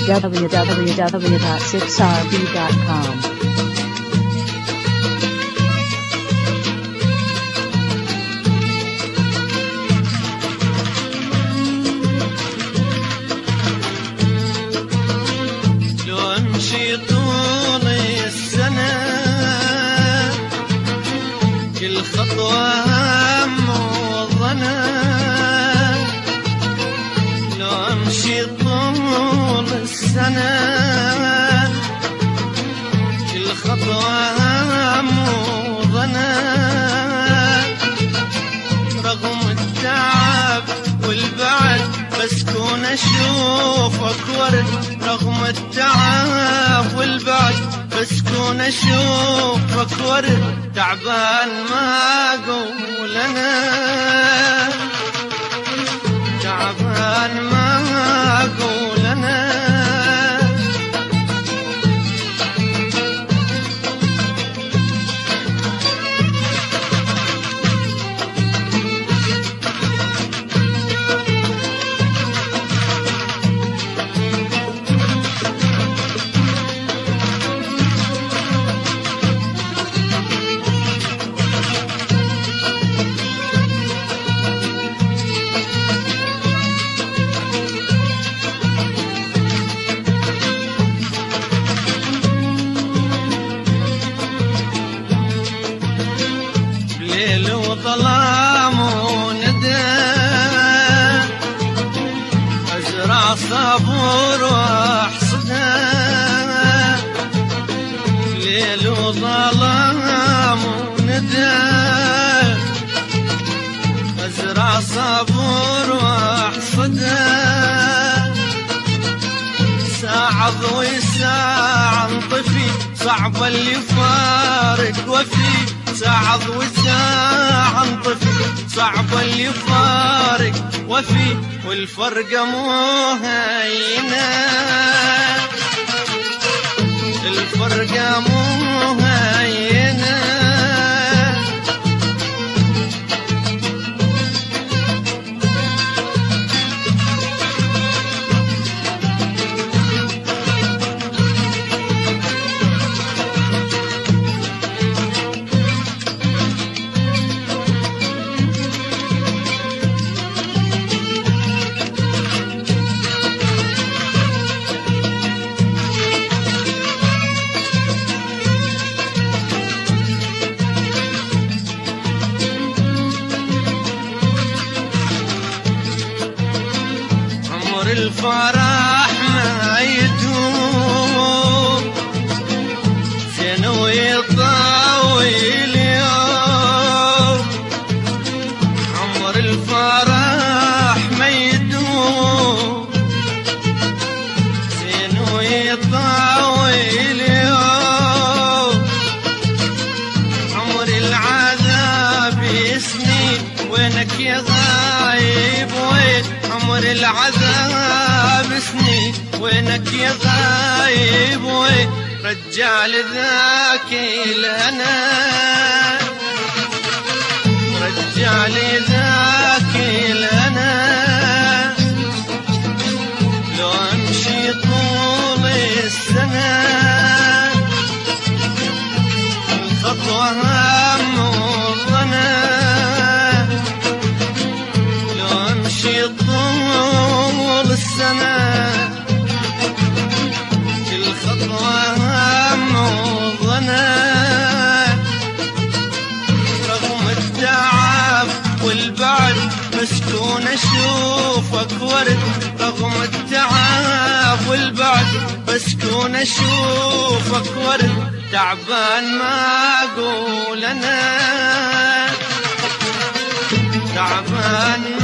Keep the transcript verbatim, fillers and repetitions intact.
w w w dot six r b dot com. خطوة هم وظنا لو أمشي طول السنة كل خطوة هم وظنا رغم التعب والبعد بس كون أشوفك ورد رغم التعب والبعد بس كون أشوفك ورد تعبان ما أقول أنا تعبان ما أقول أنا ليل وظلام وندى أزرع صبور وأحصدها ليل وظلام وندى أزرع صبور وأحصدها ساعة ضوي ساعة انطفي صعب اللي فارق وفي ساعة وساعة انطفي صعب اللي فارق وفي والفرقة مو هينة الفرقة مو هينة الفرح ما يدوم زين ويطول يوم عمر الفرح ما يدوم زين ويطول يوم عمر العذاب سنين وينك يا غايب وين عمر العذاب سنين وينك يا غايب وين رجال ذاك لنا رجال ذاك لنا لو امشي طول السنة الخطوة هم وظنا لو امشي طول السنة كل خطوة هم وظنا رغم التعب والبعد بس كون أشوفك ورد رغم التعب والبعد بس كون أشوفك ورد تعبان ما أقول أنا تعبان